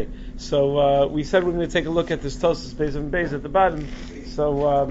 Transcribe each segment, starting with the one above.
Okay, so we said we're going to take a look at this Tosfos Beis and Beis at the bottom. So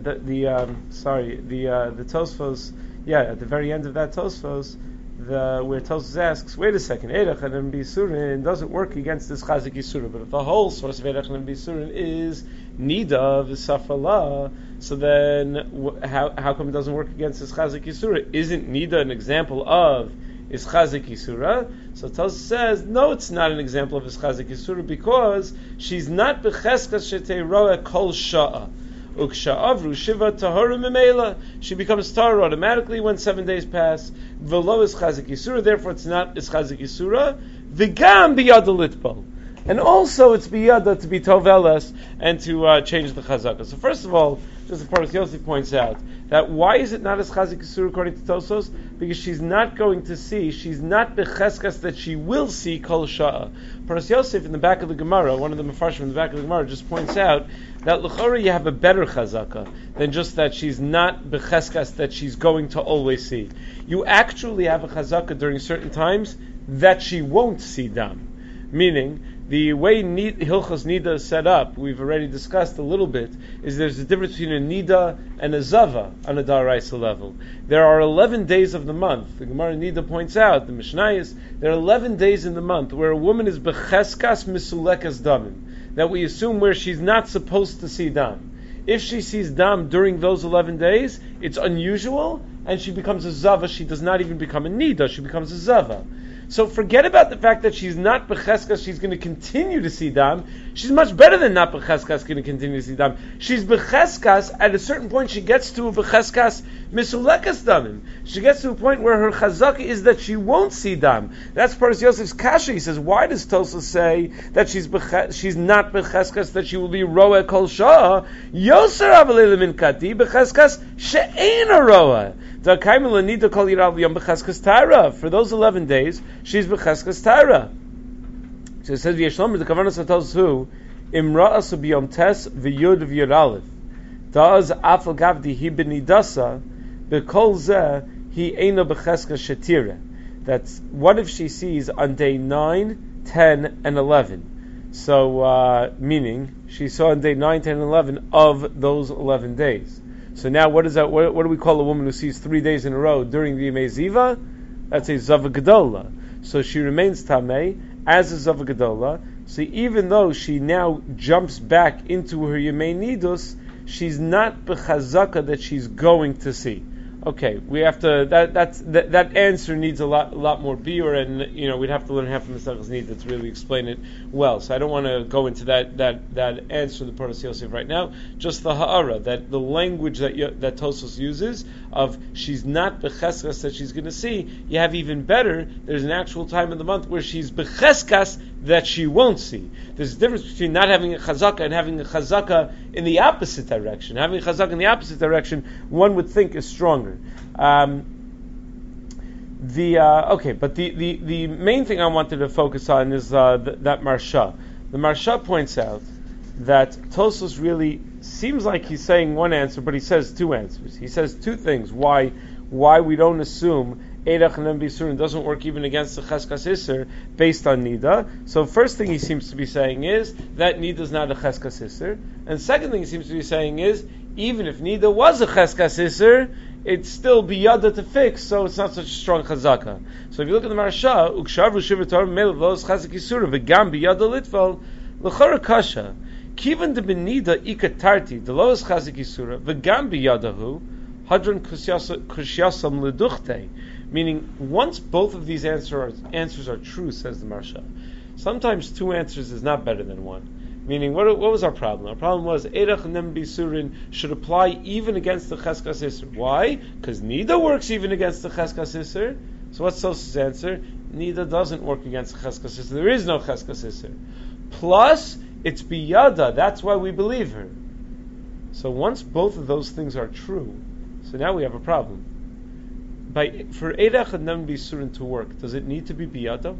the Tosfos, at the very end of that Tosfos, where Tosfos asks, wait a second, Eirach and Bisurin doesn't work against this Chazik Yisura, but if the whole source of Eirach and Bisurin is Nida v'Safala, so then how come it doesn't work against this Chazik Yisura? Isn't Nida an example of is Chazik Yisura? So Tosfos says, no, it's not an example of his Chazik Yisura because she's not becheskas sheteiroa kol sha'a. Uksha'avru shiva tahara memela. She becomes tahara automatically when 7 days pass. V'lo is Chazik Yisura, therefore it's not is Chazik Yisura. V'gam biyada litpal. And also it's biyada to be tovelas and to change the chazaka. So first of all, just as Paras Yosef points out, that why is it not as Chazik Yisur according to Tosfos? Because she's not going to see, she's not becheskas that she will see kol sha'a. Paras Yosef in the back of the Gemara, one of the Mefarshim in the back of the Gemara just points out that l'chora you have a better chazaka than just that she's not becheskas that she's going to always see. You actually have a chazaka during certain times that she won't see dam. Meaning, the way Hilchos Nida is set up, we've already discussed a little bit, is there's a difference between a Nida and a Zava on a Daraisa level. There are 11 days of the month. The Gemara Nida points out, the Mishnayos, there are 11 days in the month where a woman is Becheskas Misulekas Damim, that we assume where she's not supposed to see Dam. If she sees Dam during those 11 days, it's unusual, and she becomes a Zava. She does not even become a Nida, she becomes a Zava. So forget about the fact that she's not becheskas, she's going to continue to see dam. She's much better than not becheskas, going to continue to see dam. She's becheskas, at a certain point she gets to a becheskas misulekas damim. She gets to a point where her chazaka is that she won't see dam. That's Paras Yosef's kasha. He says, why does Tosfos say that she's not becheskas, that she will be roa kol shah? Yoser avalele min kati becheskas she'ein a roa. For those 11 days, she's b'cheskas taira. So it says, "V'yeshlomer the kavanas tells who imra'as b'yom tes v'yud v'yud aleph does afal gavdi hi b'nidasa b'kol zeh hi eino b'cheskas shetira." That's what if she sees on day 9, 10, and 11. So meaning she saw on day 9, 10, and 11 of those 11 days. So now, what is that? What do we call a woman who sees 3 days in a row during the Yemei Ziva? That's a Zava Gedola. So she remains Tamei as a Zava Gedola. So even though she now jumps back into her Yemei Nidus, she's not b'chazaka that she's going to see. Okay, we have to. That answer needs a lot more biur, and we'd have to learn half of Mesachos Nida to really explain it well. So I don't want to go into that answer the Paras Yosef right now. Just the ha'ara, that the language that Tosfos uses of she's not becheskas that she's going to see. You have even better. There's an actual time in the month where she's becheskas that she won't see. There's a difference between not having a chazaka and having a chazaka in the opposite direction. Having a chazaka in the opposite direction, one would think is stronger. But the main thing I wanted to focus on is that Marsha. The Marsha points out that Tosfos really seems like he's saying one answer, but he says two answers. He says two things why we don't assume Eirach and Bisurin doesn't work even against the Cheskas Isser based on Nida. So first thing he seems to be saying is that Nida is not a Cheskas Isser, and second thing he seems to be saying is even if Nida was a Cheskas Isser, it's still biyada to fix, so it's not such a strong chazaka. So if you look at the Marsha, ukshavru shivatar melav los chazik yisura v'gam biyada litval l'chara kasha kivan de benida ikatarti de los chazik yisura v'gam biyadahu hadron kushyasam leduchte. Meaning, once both of these answers are true, says the Marsha, sometimes two answers is not better than one. Meaning, what was our problem? Our problem was Eirach and Bisurin should apply even against the Cheskas Isser. Why? Because Nida works even against the Cheskas Isser. So what's Tosfos' answer? Nida doesn't work against the Cheskas Isser. There is no Cheskas Isser. Plus, it's biyada. That's why we believe her. So once both of those things are true, so now we have a problem. For Eirach and Bisurin to work, does it need to be biyada?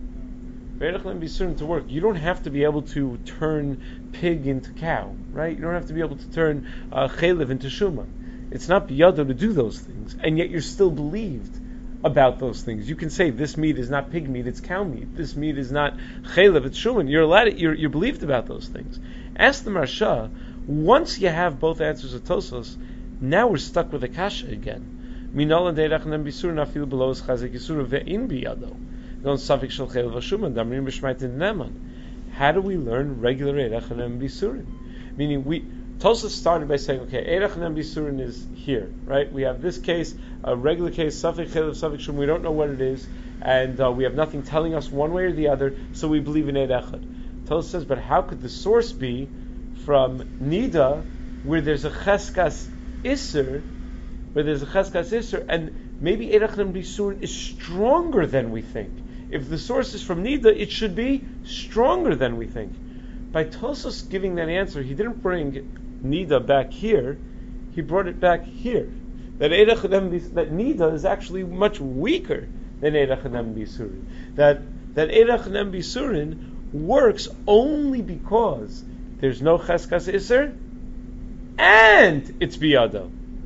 To work, you don't have to be able to turn pig into cow, right? You don't have to be able to turn chaylev into shuma. It's not biyada to do those things, and yet you're still believed about those things. You can say this meat is not pig meat, it's cow meat. This meat is not chaylev, it's shuman. You're believed about those things. Ask the Marsha. Once you have both answers of Tosos, now we're stuck with a kasha again. Minol deirach nem bisur nafil below is chazik yisur ve'in biyado. Don't safik shel chaylev shuman damrim b'shmaitin neman. How do we learn regular eirach nem bisurin? Meaning Tosos started by saying, okay, eirach nem bisurin is here, right? We have this case, a regular case, safik chaylev, safik shuman. We don't know what it is, and we have nothing telling us one way or the other, so we believe in eirach. Tosos says, but how could the source be from Nida, where there's a cheskas iser, and maybe Eirach Nem Bisurin is stronger than we think. If the source is from Nida, it should be stronger than we think. By Tosos giving that answer, he didn't bring Nida back here, he brought it back here. That Nida is actually much weaker than Eirach Nem Bisurin. That Eirach Nem Bisurin works only because there's no cheskas iser, and it's biyado.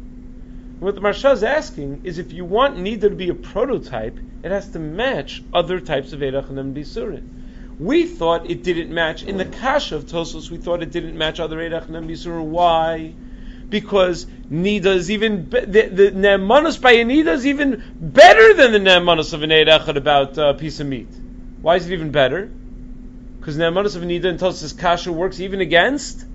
What the Marsha is asking is, if you want Nida to be a prototype, it has to match other types of eirach nem bisurin. We thought it didn't match in the kasha of Tosos. We thought it didn't match other eirach nem bisurin. Why? Because Nida is even the ne'emanos by a Nida is even better than the ne'emanos of an eirach about a piece of meat. Why is it even better? Because ne'emanos of Nida and Tosos kasha works even against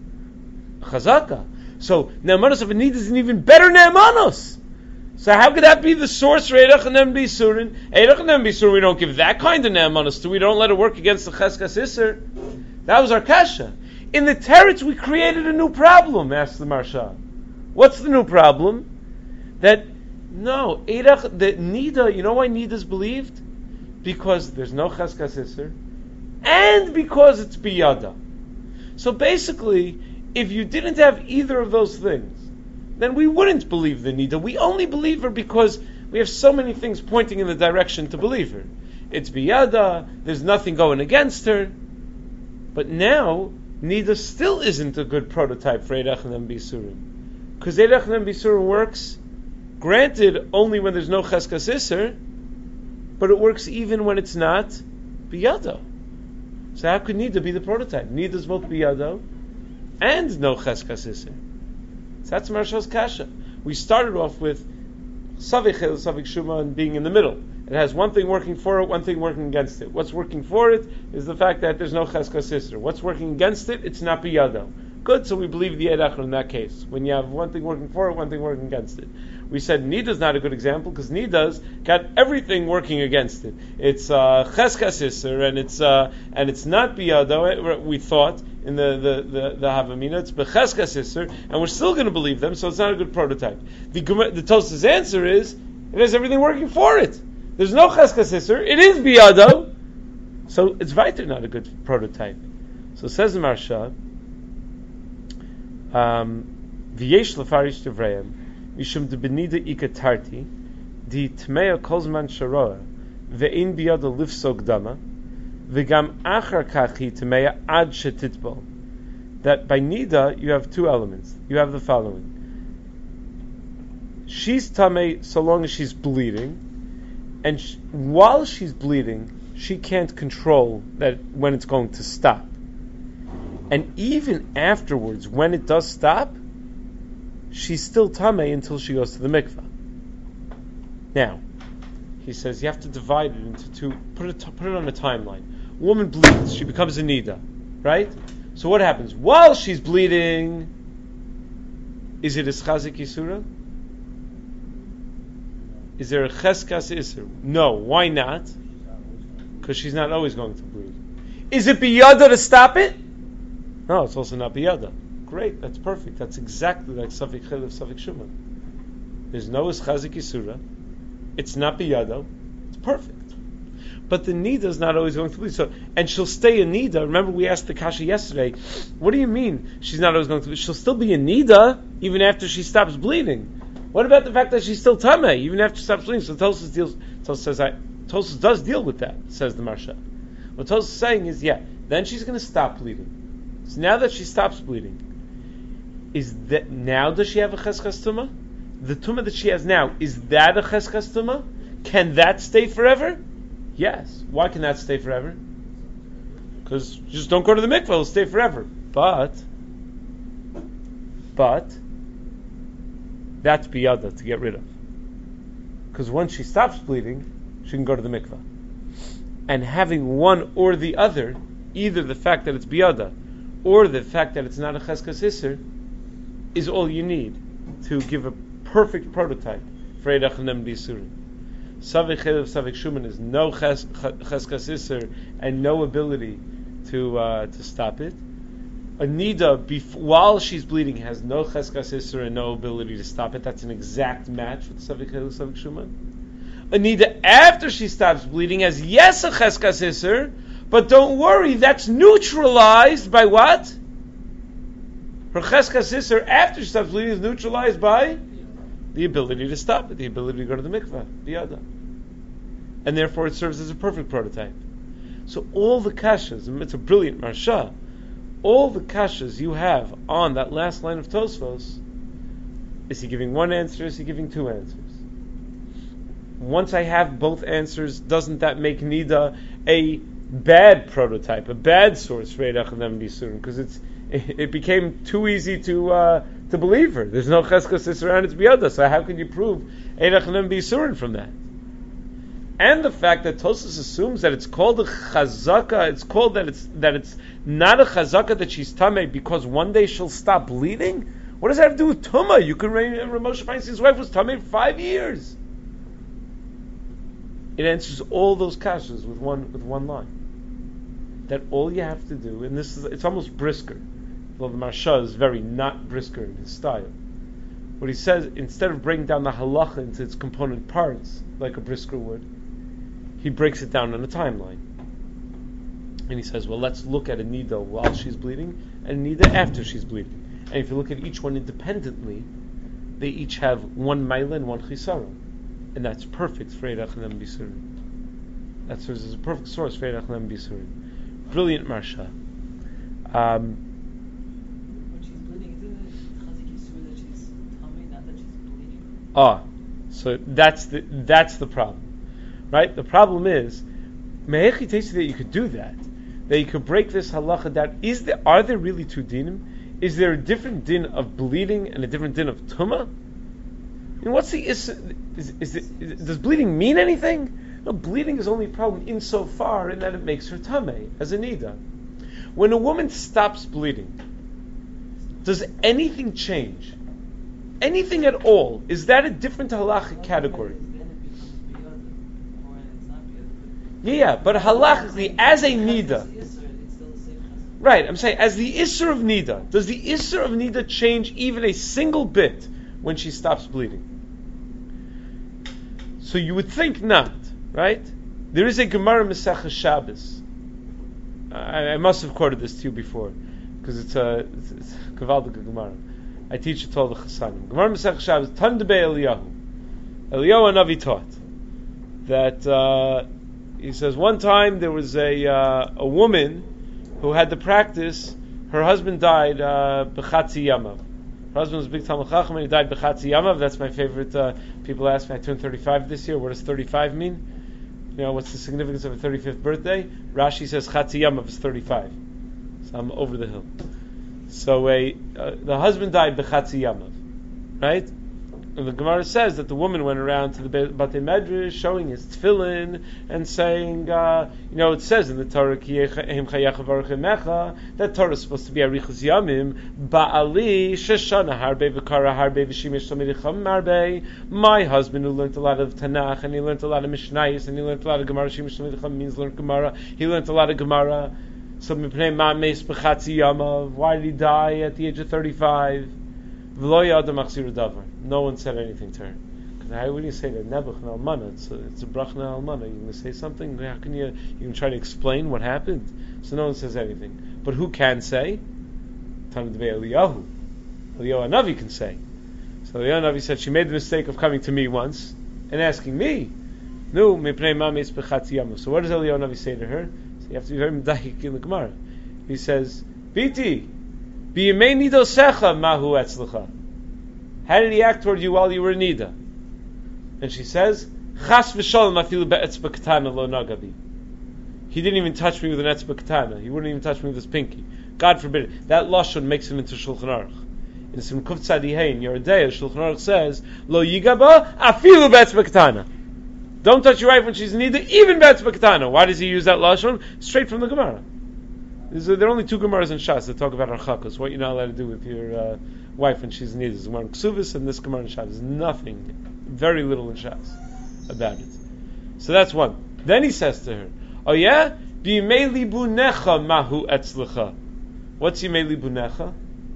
chazaka. So ne'emanos of Nida is an even better ne'emanos. So how could that be the source for Eirach Nem Bisurin? Eirach Nem Bisurin we don't give that kind of ne'emanos to. We don't let it work against the cheskas iser. That was our kasha. In the teretz we created a new problem, asked the Marsha. What's the new problem? That no, Eirach, the Nida, you know why Nida is believed? Because there's no cheskas iser, and because it's biyada. So basically, if you didn't have either of those things, then we wouldn't believe the Nida. We only believe her because we have so many things pointing in the direction to believe her. It's biyada, there's nothing going against her. But now, Nida still isn't a good prototype for Eirach Nem Bisurim. Because Eirach Nem Bisurim works, granted, only when there's no cheskas iser, but it works even when it's not biyada. So how could Nida be the prototype? Nida is both biyado and no cheskas iser. So that's Marsha's kasha. We started off with Savik Chel, Savik Shuman being in the middle. It has one thing working for it, one thing working against it. What's working for it is the fact that there's no cheskas iser. What's working against it? It's not biyado. Good, so we believe the Eirach in that case. When you have one thing working for it, one thing working against it. We said Nida's not a good example because Nida's got everything working against it. It's cheskas iser and it's not biyado. We thought in the Havamina it's becheskas iser, and we're still going to believe them. So it's not a good prototype. The Tos's answer is it has everything working for it. There's no cheskas iser. It is biyado, so it's weiter not a good prototype. So says the Marsha, v'yesh lefarish tevreim. Mishum de benida ikatarti, di tmeya kolzman sharoa, ve'in biyada lifsog dama, ve'gam achar kachi tmeya ad shetitbol. That by nida you have two elements. You have the following: she's tamei so long as she's bleeding, and while she's bleeding, she can't control that when it's going to stop. And even afterwards, when it does stop, she's still tamei until she goes to the mikvah. Now, he says you have to divide it into two. Put it on a timeline. Woman bleeds, she becomes a nida, right? So what happens while she's bleeding? Is it a chazik yisura? Is there a cheskas iser? No. Why not? Because she's not always going to bleed. Is it biyada to stop it? No, it's also not biyada. Great, that's perfect. That's exactly like Safik Chel, Safik Shuman. There's no Chazik Yisura. It's not biyado. It's perfect. But the Nida is not always going to bleed. So, and she'll stay a Nida. Remember we asked the Kasha yesterday, what do you mean she's not always going to bleed? She'll still be a Nida even after she stops bleeding. What about the fact that she's still Tameh even after she stops bleeding? So Tosos does deal with that, says the Marsha. What Tosos is saying is, then she's going to stop bleeding. So now that she stops bleeding, does she have a cheskas tumah? The tumah that she has now, is that a cheskas tumah? Can that stay forever? Yes. Why can that stay forever? Because you just don't go to the mikveh, it'll stay forever. But that's biyada to get rid of. Because once she stops bleeding, she can go to the mikveh. And having one or the other, either the fact that it's biyada or the fact that it's not a cheskas isser, is all you need to give a perfect prototype for Eidach Hanem B'Yisurin. Savik Chelev Savik Shuman is no cheskas isser and no ability to stop it. A nida while she's bleeding has no cheskas isser and no ability to stop it. That's an exact match with Savik Chelev Savik Shuman. A nida after she stops bleeding has yes a cheskas isser, but don't worry, that's neutralized by what? Her cheskas isser after she stops bleeding is neutralized by the ability to stop it, the ability to go to the mikveh, biyada. And therefore it serves as a perfect prototype. So all the kashas, and it's a brilliant marsha, all the kashas you have on that last line of Tosfos, is he giving one answer, is he giving two answers? Once I have both answers, doesn't that make Nida a bad prototype, a bad source for Eidach Hanem B'Yisurin? Because it became too easy to believe her. There's no cheskas isser and it's biyada. So how can you prove Eidach Hanem B'Yisurin from that? And the fact that Tosfos assumes that it's called a chazaka, it's called that it's not a chazaka that she's tamei because one day she'll stop bleeding. What does that have to do with Tumah? You can Moshe Feinstein's wife was tamei for 5 years. It answers all those kashas with one line. That all you have to do, and it's almost brisker. Well, the Marsha is very not brisker in his style. What he says, instead of breaking down the halacha into its component parts, like a brisker would, he breaks it down on a timeline. And he says, well, let's look at a nida while she's bleeding, and a nida after she's bleeding. And if you look at each one independently, they each have one maila and one chisara. And that's perfect for Eidach Hanem B'Yisurin. That serves as a perfect source for Eidach Hanem B'Yisurin. Brilliant marsha. When she's bleeding, isn't it chazik yisur that she's tamei, not that she's bleeding? So that's the problem, right? The problem is, mehechi teisi that you could do that you could break this halacha down. Are there really two dinim? Is there a different din of bleeding and a different din of tumah? And what's the does bleeding mean anything? No, bleeding is only a problem insofar in that it makes her tamei as a nida. When a woman stops bleeding, does anything change? Anything at all? Is that a different halachic category? Yeah, but halachically, as a nida, right? I'm saying as the isser of nida, does the isser of nida change even a single bit when she stops bleeding? So you would think not, right? There is a Gemara Masechah Shabbos. I must have quoted this to you before because it's Kavaldik Gemara. I teach it to all the Chasanim. Gemara Masechah Shabbos. Tandebe Eliyahu. Eliyahu Hanavi taught that he says one time there was a woman who had the practice. Her husband died b'chatzi yamav. Her husband was a big Talmud Chacham and he died b'chatzi yamav. That's my favorite. People ask me, I turned 35 this year. What does 35 mean? You know, what's the significance of a 35th birthday? Rashi says chatzi yamav is 35. So I'm over the hill. So the husband died b'chatzi yamav, right? And the Gemara says that the woman went around to the Batei Medrash showing his tefillin and saying, it says in the Torah, that Torah is supposed to be Arichus Yamim, Ba'ali, Sheshana Harbe, V'kara Harbe, V'shimish Tomiricham Marbe. My husband who learned a lot of Tanakh, and he learned a lot of Mishnayos, and he learned a lot of Gemara, Shimish Tomiricham means learned Gemara, he learned a lot of Gemara. So, Mipnei Ma'meis B'chatzi Yamav, why did he die at the age of 35? No one said anything to her. How would you say that? Nebuch Almana. It's a brachna Almana. You're going to say something? How can you can try to explain what happened? So no one says anything. But who can say? Tanad Eliyahu. Eliyahu Hanavi can say. So Eliyahu Hanavi said she made the mistake of coming to me once and asking me. No, mipnei mamis b'chatzi yamav. So what does Eliyahu Hanavi say to her? So you have to be very medayik in the Gemara. He says, Biti, b'yemei nidosecha mahu etzlecha. How did he act toward you while you were nida? And she says, Chas v'sholem afilu be'etzba katana lo nagabi. He didn't even touch me with an etzba katana. He wouldn't even touch me with his pinky. God forbid it. That lashon makes him into Shulchan Aruch. In Simkuf Tzadihein, Yeridea, Shulchan Aruch says, Lo yigaba afilu be'etzba katana. Don't touch your wife when she's in nida, even be'etzba katana. Why does he use that lashon? Straight from the Gemara. There are only two Gemaras in Shas that talk about harchakos, what you're not allowed to do with your wife when she's in nida. There's Gemara in Ksuvis and this Gemara in Shas. There's nothing, very little in Shas about it. So that's one. Then he says to her, oh yeah? B'yimei libunecha mahu etzlecha. What's yimei libunecha?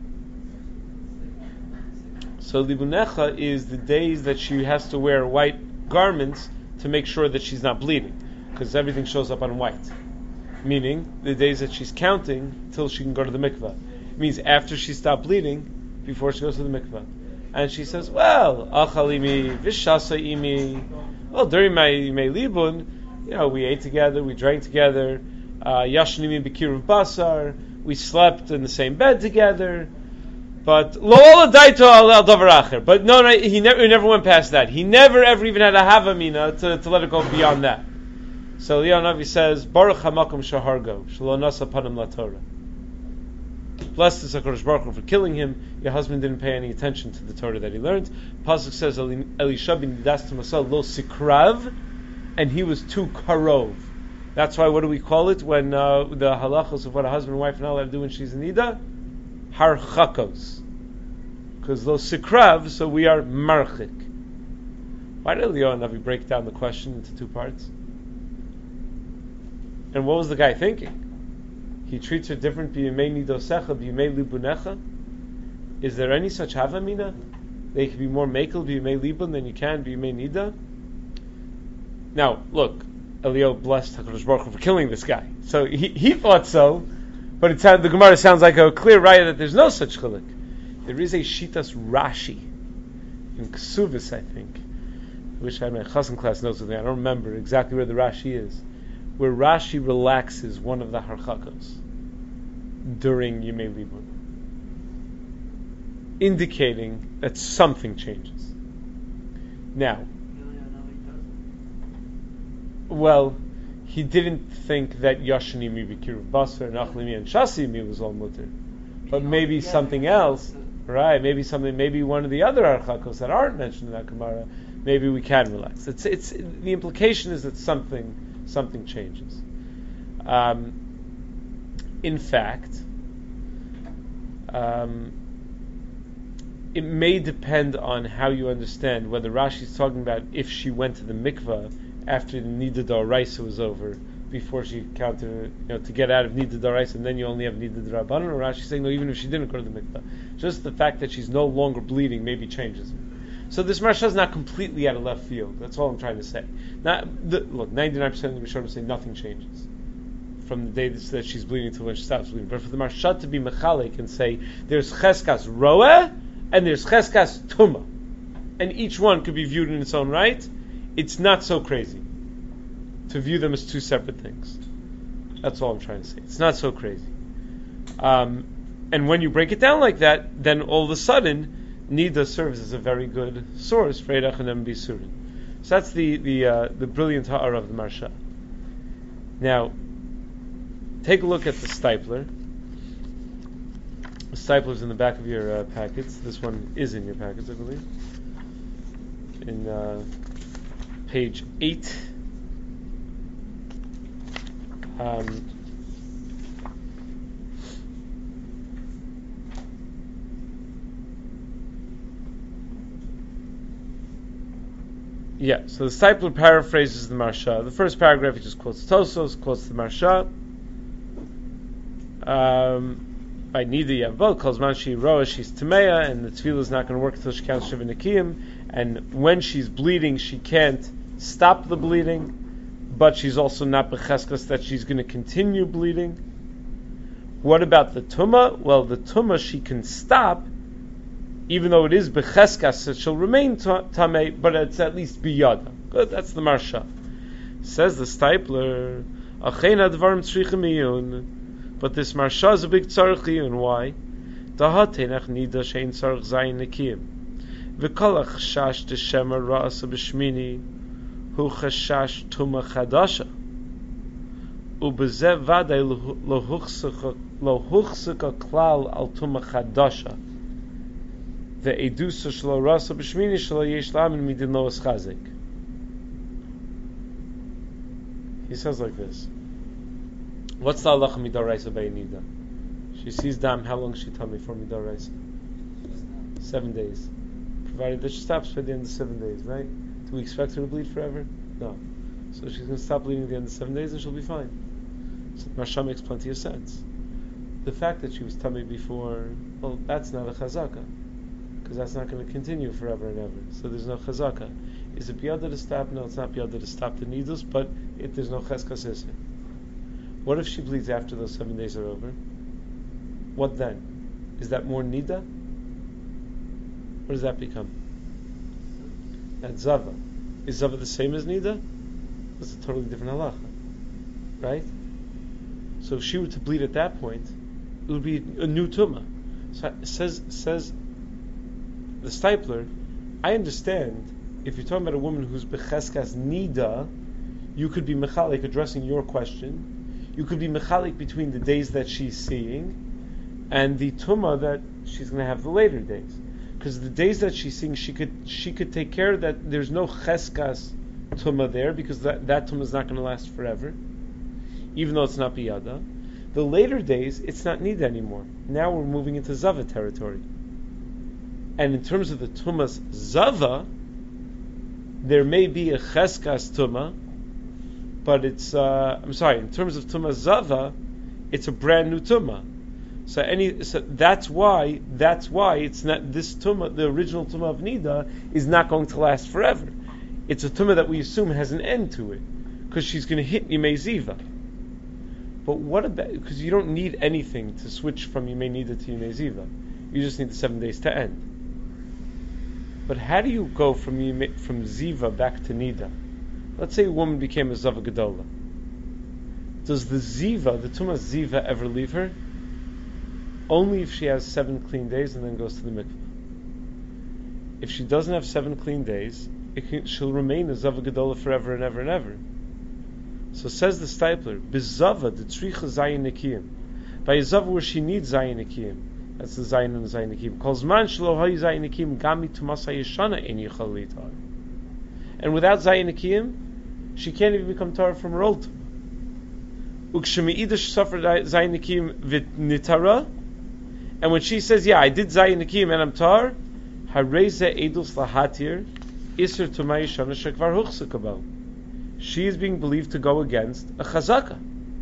So libunecha is the days that she has to wear white garments to make sure that she's not bleeding, because everything shows up on white. Meaning, the days that she's counting till she can go to the mikveh. It means after she stopped bleeding, before she goes to the mikveh. And she says, well, achalimi, vishasaimi. Well, during my libun, we ate together, we drank together, yashnimi b'kiruv basar, we slept in the same bed together, but lo ola daito al davar acher. But no, he never went past that. He never ever even had a havamina to let it go beyond that. So Eliyahu Navi says, Baruch hamakom shahargo, shelo nasa panim la Torah. Blessed is HaKadosh Baruch Hu for killing him. Your husband didn't pay any attention to the Torah that he learned. Pasuk says, Elisha bin Nidas Masal lo sikrav, and he was too karov. That's why, what do we call it when the halachos of what a husband and wife are not allowed to do when she's in nida? Harchakos. Because lo sikrav, so we are marchik. Why did Eliyahu Navi break down the question into two parts? And what was the guy thinking? He treats her different. B'yimei nidosecha, b'yimei libunecha. Is there any such havamina? They can be more mekel b'yimei libun than you can b'yimei nida. Now, look, Eliyahu blessed HaKadosh Baruch Hu for killing this guy. So he thought so, but the Gemara sounds like a clear raya that there's no such chiluk. There is a Shitas Rashi in Ksuvis, I think. I wish I had my Chassan class notes with me. I don't remember exactly where the Rashi is, where Rashi relaxes one of the harchakos during Yimei Libun, indicating that something changes. Now, well, he didn't think that Yashanimi B'kiruv Basar and Achlimi and Shasimi was all mutter, but maybe something else, right? Maybe one of the other harchakos that aren't mentioned in that Gemara, maybe we can relax. It's the implication is that something changes. In fact, it may depend on how you understand whether Rashi is talking about if she went to the mikveh after the Nida D'Oraisa was over, before she counted, to get out of Nida D'Oraisa, and then you only have Nida D'Rabbanan, or Rashi saying no, even if she didn't go to the mikveh, just the fact that she's no longer bleeding maybe changes it. So this Marsha is not completely out of left field. That's all I'm trying to say. Look, 99% of the Rishonim say nothing changes from the day that she's bleeding to when she stops bleeding. But for the Marsha to be mechalek and say there's cheskas roeh and there's cheskas tuma, and each one could be viewed in its own right, it's not so crazy to view them as two separate things. That's all I'm trying to say. It's not so crazy. And when you break it down like that, then all of a sudden Nida serves as a very good source for Eirach and Bisurin. So that's the brilliant ha'ara of the Marsha. Now, take a look at the Stipler. The Stipler's in the back of your packets. This one is in your packets, I believe. In page 8. Yeah, so the Stipler paraphrases the Marsha. The first paragraph he just quotes Tosos, quotes the Marsha. By Nida Yavol, calls Manshi Roa, she's Tameya, and the Tefillah is not going to work until she counts Shiva Nikiyim. And when she's bleeding, she can't stop the bleeding, but she's also not Becheskas that she's going to continue bleeding. What about the Tumah? Well, the Tumah she can stop, even though it is becheskas, it shall remain tamei, but it's at least biyada. Good, that's the Marsha. Says the Stipler, Achein advarim tzrichim iyun, but this Marsha is a big tzarich iyun. Why? Dahatenach nida shein tzarich zayin nekiyim, v'kolach shash deshema ra'asa b'shmini, hu chashash tuma chadasha. Ubezev vaday lo huchsika klal al tuma chadasha. The edusa shlo rasa b'shmini shlo yesh lamin midin loas chazik. He says like this. What's the halacha midaraisa by nida? She sees dam. How long she tell me for midaraisa? 7 days. Provided that she stops by the end of 7 days, right? Do we expect her to bleed forever? No. So she's going to stop bleeding at the end of 7 days and she'll be fine. So Marsha makes plenty of sense. The fact that she was tummy before, well, that's not a chazaka, because that's not going to continue forever and ever. So there's no chazaka. Is it biyada to stop? No, it's not biyada to stop the needles, but there's no cheskas iser. What if she bleeds after those 7 days are over? What then? Is that more nida? What does that become? That's zava. Is zava the same as nida? That's a totally different halacha, right? So if she were to bleed at that point, it would be a new tumah. So says the Stipler, I understand if you're talking about a woman who's becheskas nida, you could be mechalik addressing your question. You could be mechalik between the days that she's seeing and the tumah that she's going to have the later days. Because the days that she's seeing, she could take care that there's no cheskas tumah there, because that tumah is not going to last forever, even though it's not biyada. The later days, it's not nida anymore. Now we're moving into zava territory. And in terms of the tumah's zava, there may be a cheskas tumah, but it's in terms of tumah zava, it's a brand new tumah. So that's why it's not this tumah. The original tumah of nida is not going to last forever. It's a tumah that we assume has an end to it, because she's going to hit Yimei Ziva. But what about, because you don't need anything to switch from Yimei Nida to Yimei Ziva. You just need the 7 days to end. But how do you go from Ziva back to Nida? Let's say a woman became a Zava Gedola. Does the Tumah Ziva ever leave her? Only if she has 7 clean days and then goes to the mikveh. If she doesn't have 7 clean days, she'll remain a Zava Gedola forever and ever and ever. So says the Stipler, Bizava the Tricha Zayin Nikiyim. By a Zava where she needs Zayin Nikiyim. That's the Zayin and the Zayin Nikiyim. Calls man shelo hay Zayin Nikiyim gami tumasa yeshana in yichal litar. And without Zayin Nikiyim, she can't even become tar from her old tumah. Ukshemi'idash suffered Zayin Nikiyim vit nitara. And when she says, yeah, I did Zayin Nikiyim and I'm tar, hareza edus lahatir iser tumah yeshana shekvar huchsukabal. She is being believed to go against a chazaka.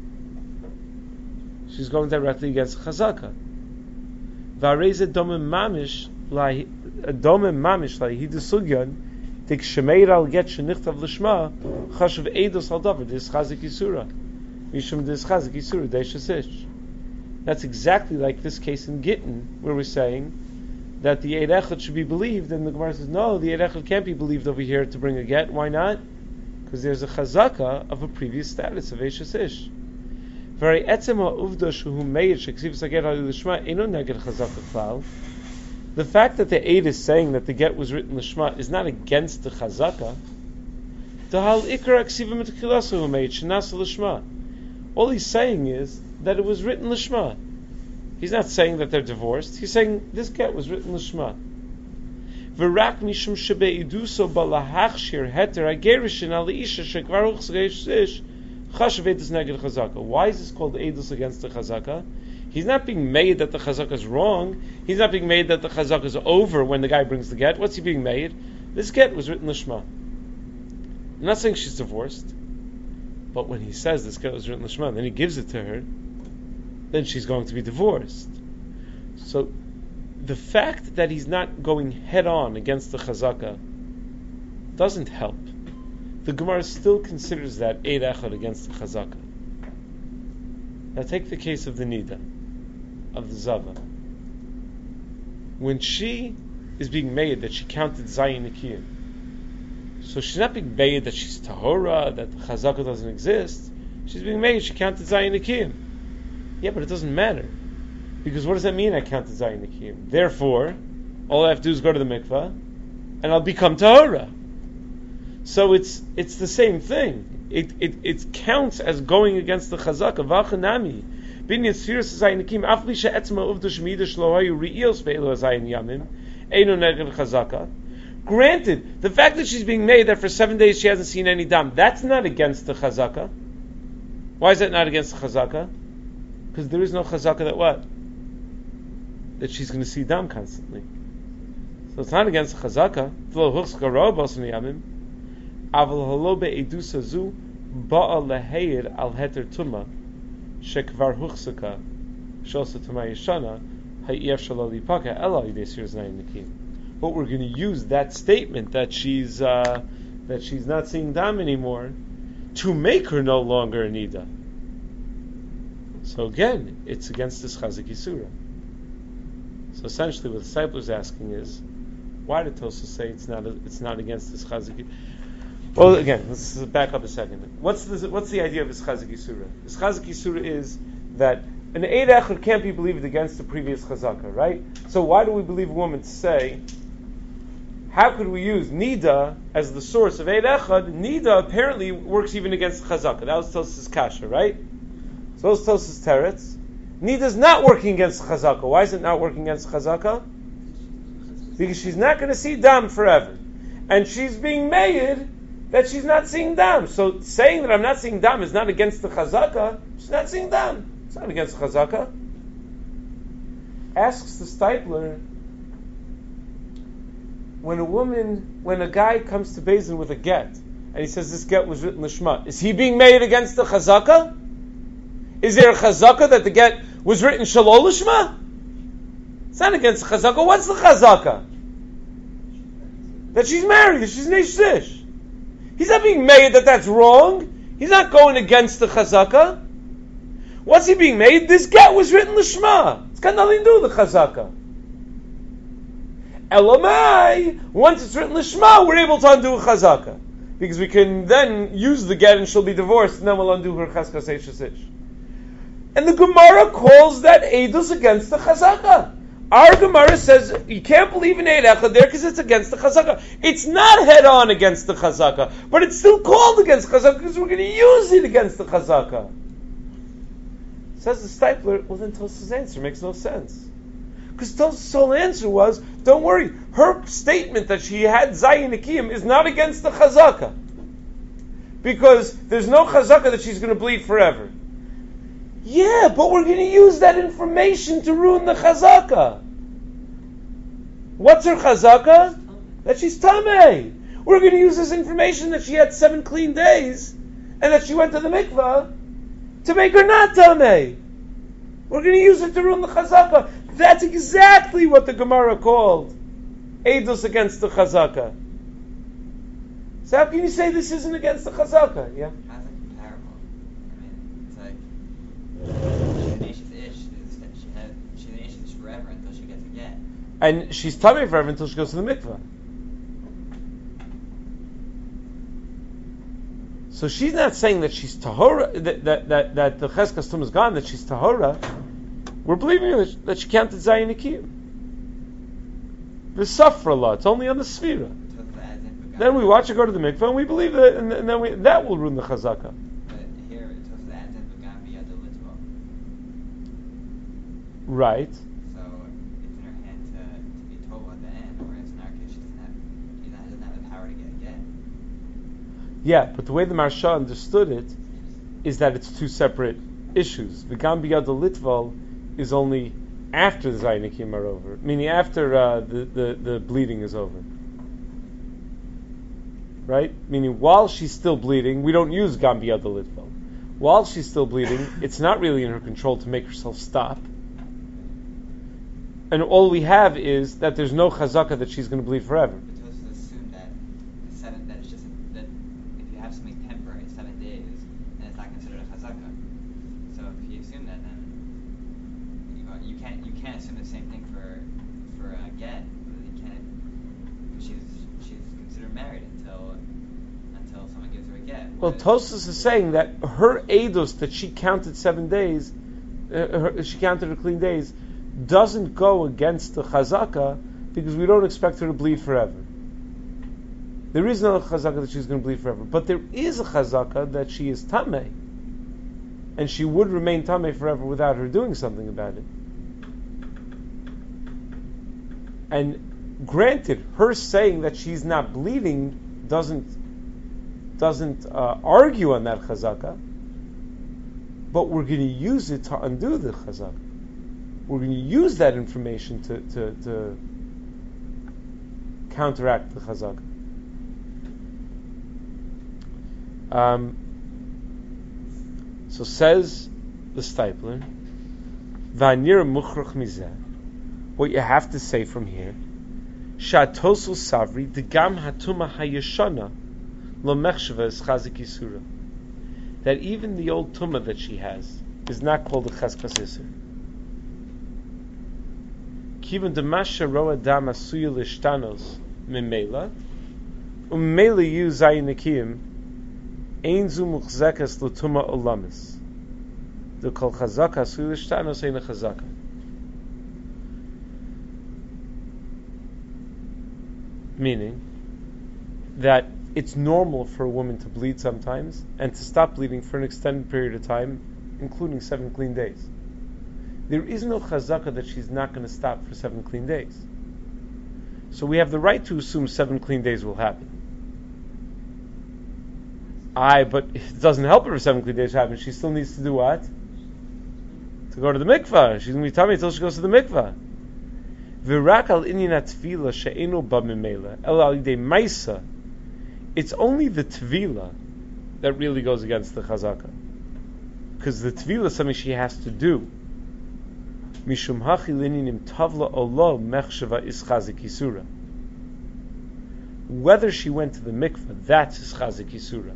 She's going directly against a chazaka. V'areze domem mamish lahi desugyan tik shemeir al get shenichtav l'shma chashav eidos al davar dis chazik yisura mishum dis chazik yisura deishasish. That's exactly like this case in Gittin, where we're saying that the Eid Echad should be believed, and the Gemara says, no, the Eid Echad can't be believed over here to bring a get. Why not? Because there's a chazaka of a previous status of Eishes Ish. Very etzem ha'uvda shehu meir sheksiv saget ha'li l'shma eno neged chazaka klal. The fact that the Eid is saying that the get was written l'shma is not against the chazaka. Dahal ikar aksiva mitchilasu hu meir shenasa l'shma. All he's saying is that it was written l'shma. He's not saying that they're divorced. He's saying this get was written l'shma. V'rak mishum shebeiduso balahachshir heter hagerishin al isha shekvar uchsgeish chashav edus neged chazaka. Why is this called edus against the chazaka? He's not being made that the chazaka is wrong. He's not being made that the chazaka is over when the guy brings the get. What's he being made? This get was written l'shma. I'm not saying she's divorced, but when he says this get was written l'shma, and then he gives it to her, then she's going to be divorced. So the fact that he's not going head on against the chazaka doesn't help. The Gemara still considers that Eid Echad against the chazaka. Now take the case of the Nida, of the Zava. When she is being made that she counted Zayin Nikiyim, so she's not being made that she's Tahora, that the chazaka doesn't exist. She's being made she counted Zayin Nikiyim. Yeah, but it doesn't matter. Because what does that mean, I counted Zayin Nikiyim? Therefore, all I have to do is go to the mikveh, and I'll become Tahora. So it's the same thing. It counts as going against the chazaka. V'achanami. Bin Yitzfiras Zayin Nikim Afli She'etzma Uvda Shemida Shlohayu Re'ils Ve'elu Zayin Yamim Eino Neged Chazaka. Granted, the fact that she's being made that for 7 days she hasn't seen any dam, that's not against the chazaka. Why is that not against the chazaka? Because there is no chazaka that what? That she's going to see dam constantly. So it's not against the chazaka. Aval halo be'edusa zu ba'a leheir al heter tuma shekvar huchsaka shosa tuma yeshana ha'iyaf shalali paka ela yidesir znayin nikim. But we're going to use that statement that she's not seeing dam anymore to make her no longer a nida. So again, it's against this chazik yisura. So essentially, what the disciple is asking is, why did Tosfos say it's not against this chazik? Well, again, let's back up a second. What's the idea of this chazik yisura? This chazik yisura is that an eid echad can't be believed against the previous chazaka, right? So why do we believe a woman to say? How could we use nida as the source of eid echad? Nida apparently works even against the chazaka. That was Tosfos' kasha, right? So those Tosfos teretz. Nida is not working against the chazaka. Why is it not working against the chazaka? Because she's not going to see dam forever, and she's being made that she's not seeing dam. So saying that I'm not seeing dam is not against the chazaka. She's not seeing dam. It's not against the chazaka. Asks the Steipler, when a guy comes to Beis Din with a get, and he says this get was written lishma, is he being made against the chazaka? Is there a chazaka that the get was written shalol lishma? It's not against the chazaka. What's the chazaka? That she's married, that she's neish. He's not being made that that's wrong. He's not going against the chazaka. What's he being made? This get was written lishma. It's got nothing to do with the chazaka. Elamai, once it's written lishma, we're able to undo a chazaka. Because we can then use the get and she'll be divorced, and then we'll undo her chazkas eish. And the Gemara calls that edus against the chazaka. Our Gemara says you can't believe in eid echad there because it's against the chazaka. It's not head on against the chazaka, but it's still called against the chazaka because we're going to use it against the chazaka. Says the Steipler, well then Tosfos' answer makes no sense. Because Tosfos' whole answer was, don't worry, her statement that she had Zayin Nikiyim is not against the chazaka. Because there's no chazaka that she's going to bleed forever. Yeah, but we're going to use that information to ruin the chazaka. What's her chazaka? That she's tamei. We're going to use this information that she had 7 clean days and that she went to the mikvah to make her not tamei. We're going to use it to ruin the chazaka. That's exactly what the Gemara called edus against the chazaka. So how can you say this isn't against the chazaka? Yeah. How's it comparable? I mean, it's like she's an ish. She's an ish forever until she gets a get. And she's tamei forever until she goes to the mikvah. So she's not saying that she's tahora, that the cheskas tum is gone, that she's tahora. We're believing that she counted zayin nikiyim. The safra, it's only on the sfira. Then we watch her go to the mikvah, and we believe that, and then that will ruin the chazaka. But here it says the advent began via the litva. Right. So it's in her hand to be told at the end, whereas in our case she doesn't have the power to get again. Yeah, but the way the Marsha understood it is that it's 2 separate issues. V'gam biyad litval is only after the zayin nikiyim are over, meaning after the bleeding is over. Right? Meaning while she's still bleeding, we don't use gam biyad litval. While she's still bleeding, it's not really in her control to make herself stop. And all we have is that there's no chazaka that she's going to bleed forever. But to assume that that it's just that if you have something temporary, 7 days, then it's not considered a chazaka. So if you assume that, then you can't assume the same thing for a get. You can't. She's considered married until someone gives her a get. Well, Tosfos is saying that her edus that she counted 7 days, she counted her clean days, doesn't go against the chazaka because we don't expect her to bleed forever. There is no chazaka that she's going to bleed forever, but there is a chazaka that she is tamei, and she would remain tamei forever without her doing something about it. And granted, her saying that she's not bleeding doesn't argue on that chazaka, but we're going to use it to undo the chazaka. We're going to use that information to counteract the chazaka. So says the Stipler, V'anir muchrach mizeh. What you have to say from here, Shatosu savri degam hatuma hayashana lo mechshava es chazik yisura. That even the old tumah that she has is not called a cheskas yisur. Kivan demasha roa dam asuya lishtanos mimela ummela yu zayin nekiyim ein zu muchzekas l'tuma olamis. The kol chazaka asuya lishtanos ein a chazaka. Meaning that it's normal for a woman to bleed sometimes and to stop bleeding for an extended period of time, including 7 clean days. There is no chazaka that she's not going to stop for 7 clean days. So we have the right to assume 7 clean days will happen. But it doesn't help her for 7 clean days to happen. She still needs to do what? To go to the mikvah. She's going to be tummy until she goes to the mikvah. V'rak al inyan tefila she'enu ba mimela el al yidei maisa. It's only the tefila that really goes against the chazaka, because the tefila is something she has to do. Mishum hachi linyanim tavla olo mechshava is chazik yisura. Whether she went to the mikveh, that's is chazik yisura.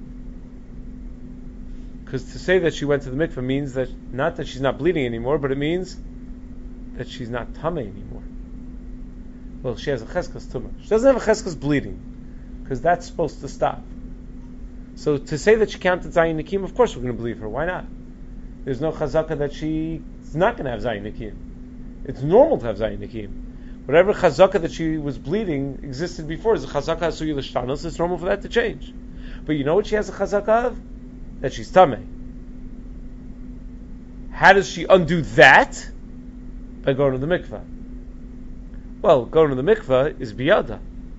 Because to say that she went to the mikveh means that not that she's not bleeding anymore, but it means that she's not tamei anymore. Well, she has a cheskas tumah. She doesn't have a cheskas bleeding, because that's supposed to stop. So to say that she counted Zayin Nikim, of course we're going to believe her. Why not? There's no chazaka that she's not going to have Zayin Nikim. It's normal to have Zayin Nikim. Whatever chazaka that she was bleeding existed before is a chazaka asuyi l'shtanos. It's normal for that to change. But you know what she has a chazaka of? That she's tamei. How does she undo that? By going to the mikveh. Well, going to the mikveh is biyada.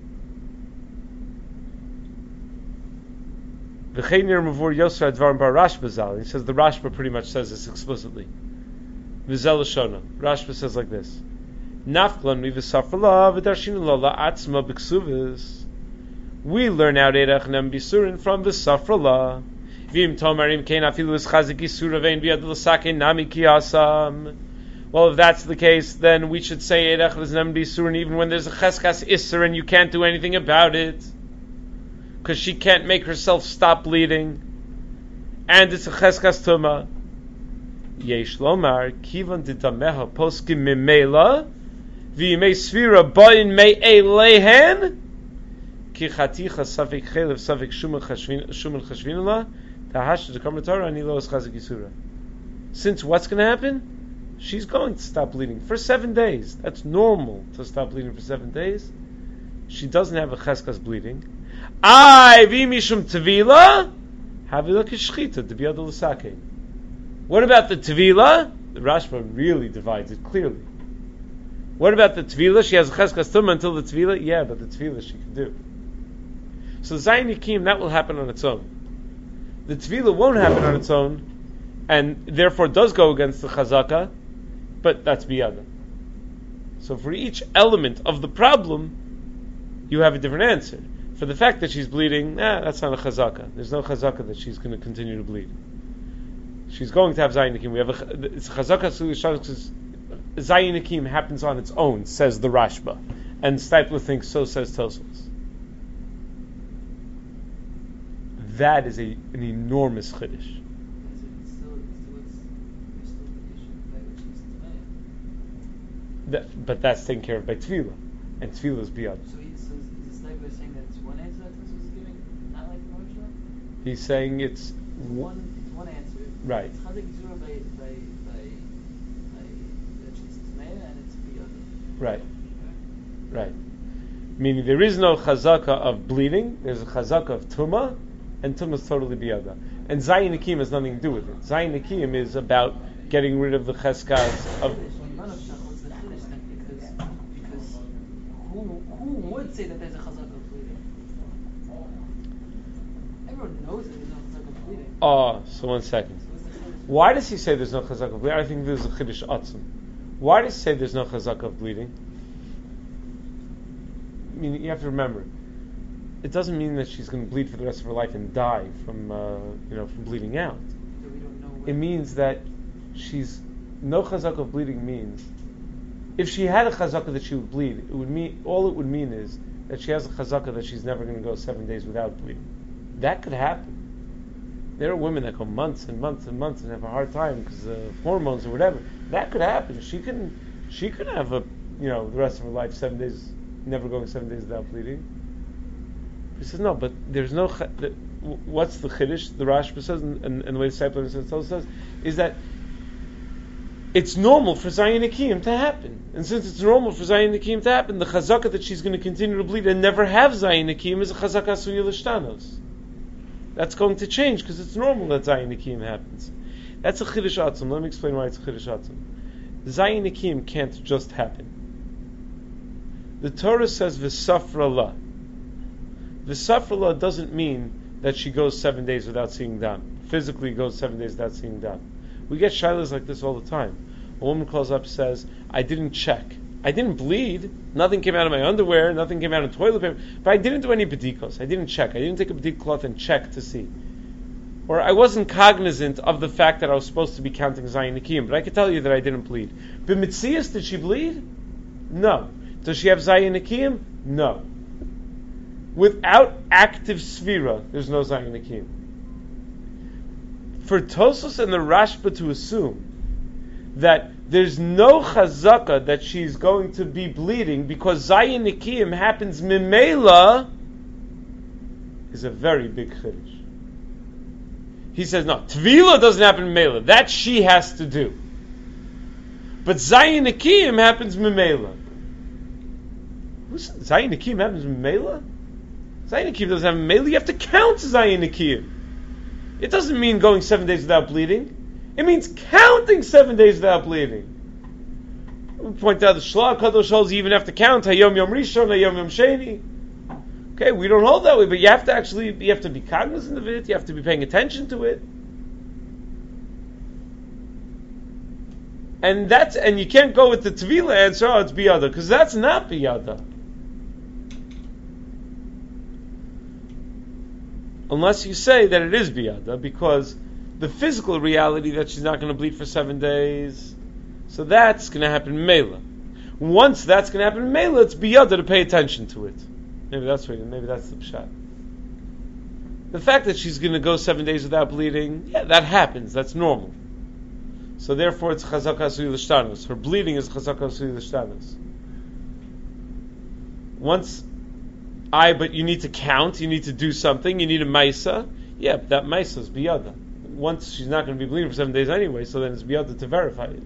V'cheinir mavur yosra advarim bar Rashba zal. He says the Rashba pretty much says this explicitly. V'zel shona. Rashba says like this: Nafklan v'safrala v'darshinu la atzma b'ksuvis. We learn out erech nem bisurin from v'safrala. V'im tomarim kein afilu is chazik yisura vein biyad l'sakein nami kiyasam. Well, if that's the case, then we should say erech nem bisurin even when there's a cheskas isser and you can't do anything about it, because she can't make herself stop bleeding, and it's a cheskas tuma. Yesh lomar kivan ditameha poskim mimela v'imei svira ba'in mei elehen ki chaticha safik chelev safik shumel chashvinula tahash dekam Torah ani lo es chazik yisura. Since what's going to happen? She's going to stop bleeding for 7 days. That's normal to stop bleeding for 7 days. She doesn't have a cheskas bleeding. V'mishum tevila havila kishchita debiyad l'sake. What about the tevila? The Rashba really divides it clearly. What about the tevila? She has a cheskas tumah until the tevila. Yeah, but the tevila she can do. So Zayin Yikim, that will happen on its own. The tevila won't happen on its own, and therefore does go against the chazaka, but that's biyada. So for each element of the problem, you have a different answer. For the fact that she's bleeding, that's not a chazaka. There's no chazaka that she's going to continue to bleed. She's going to have Zayin Nikim. It's a chazaka because Zayin Nikim happens on its own, says the Rashba, and Stipler thinks so says Tosfos. That is an enormous chiddush. But that's taken care of by tefillah, and tefillah is beyond. So is the Stipler saying that it's one answer that Tosfos is giving, not like the Moshe? He's saying it's one answer. Right. It's chazik yisura by that she's tmei and it's biyada. Right. Meaning there is no chazaka of bleeding, there's a chazaka of tumah, and tumah is totally biyada. And Zayin Akim has nothing to do with it. Zayin Akim is about getting rid of the cheskas of... None of Shach was the Chiddush then, because who would say that there's a chazak of bleeding? Everyone knows that there's no chazak of bleeding. Oh, so 1 second. Why does he say there's no chazak of bleeding? I think there's a chiddush atzum. Why does he say there's no chazak of bleeding? I mean, you have to remember, it doesn't mean that she's going to bleed for the rest of her life and die from bleeding out. So we don't know It means that she's no chazak of bleeding means if she had a chazaka that she would bleed, it would mean is that she has a chazaka that she's never going to go 7 days without bleeding. That could happen. There are women that go months and months and months and have a hard time because of hormones or whatever. That could happen. She can have the rest of her life 7 days, never going 7 days without bleeding. He says no, but there's no. What's the chiddush? The Rashba says, and the way the Disciple says, is that it's normal for Zayin Akiyim to happen. And since it's normal for Zayin Akiyim to happen, the chazaka that she's going to continue to bleed and never have Zayin Akiyim is a chazaka Asuya L'Shtanos. That's going to change because it's normal that Zayin Akiyim happens. That's a chiddush atzum. Let me explain why it's a chiddush atzum. Zayin Akiyim can't just happen. The Torah says v'safra la. V'safra la doesn't mean that she goes 7 days without seeing dam. Physically goes 7 days without seeing dam. We get shilas like this all the time. A woman calls up and says, I didn't check. I didn't bleed. Nothing came out of my underwear. Nothing came out of toilet paper. But I didn't do any bedikos. I didn't check. I didn't take a bedik cloth and check to see. Or I wasn't cognizant of the fact that I was supposed to be counting Zayin Akiyim. But I can tell you that I didn't bleed. B'mitzias, did she bleed? No. Does she have Zayin Akiyim? No. Without active svira, there's no Zayin Akiyim. For Tosos and the Rashba to assume that there's no chazaka that she's going to be bleeding because Zayin Akiyim happens mimela is a very big chiddush. He says, no, Tvila doesn't happen mimela. That she has to do. But Zayin Akiyim happens mimela. Zayin Akiyim happens mimela? Zayin Akiyim doesn't have mimela. You have to count Zayin Akiyim. It doesn't mean going 7 days without bleeding. It means counting 7 days without bleeding. We point out the Shla Kadosh holds you even have to count Hayom Yom Rishon, Hayom Yom Sheni. Okay, we don't hold that way, but you have to be cognizant of it. You have to be paying attention to it. And you can't go with the Tvila answer. Oh, it's biyada, because that's not biyada. Unless you say that it is biyada, because the physical reality that she's not going to bleed for 7 days, so that's going to happen mela. Once that's going to happen mela, it's biyada to pay attention to it. Maybe that's the pshat. The fact that she's going to go 7 days without bleeding, yeah, that happens. That's normal. So therefore, it's chazaka asui l'shtanos. Her bleeding is chazaka asui l'shtanos. But you need to count, you need to do something, you need a maisa. Yeah, but that maisa is biyada. Once she's not going to be bleeding for 7 days anyway, so then it's biyada to verify it.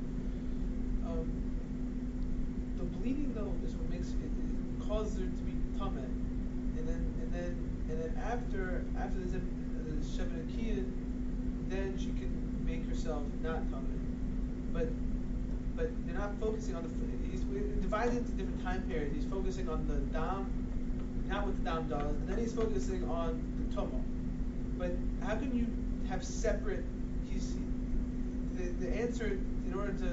The bleeding though is what makes it causes her to be tameh, and then after the shevet akiyah, then she can make herself not tameh. But they're not focusing on he's divided into different time periods. He's focusing on the dam. Not what the dam does, and then he's focusing on the tumah. But how can you have separate? The answer in order to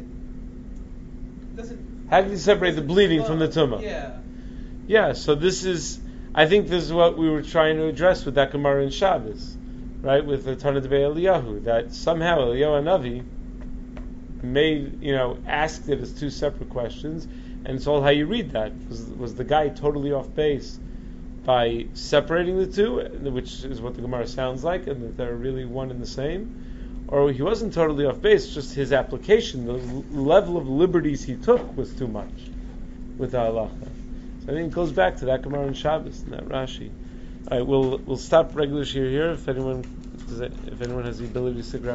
it doesn't. How can you separate the bleeding from the tumah? Yeah. Yeah. So I think this is what we were trying to address with that Gemara in Shabbos, right? With the Tana Debei Eliyahu, that somehow Eliyahu Hanavi asked it as two separate questions. And it's all how you read that. Was the guy totally off base by separating the two, which is what the Gemara sounds like, and that they're really one and the same? Or he wasn't totally off base, just his application, the level of liberties he took was too much with the halacha. So I think it goes back to that Gemara in Shabbos, and that Rashi. All right, we'll stop regular shir here. If anyone has the ability to stick around.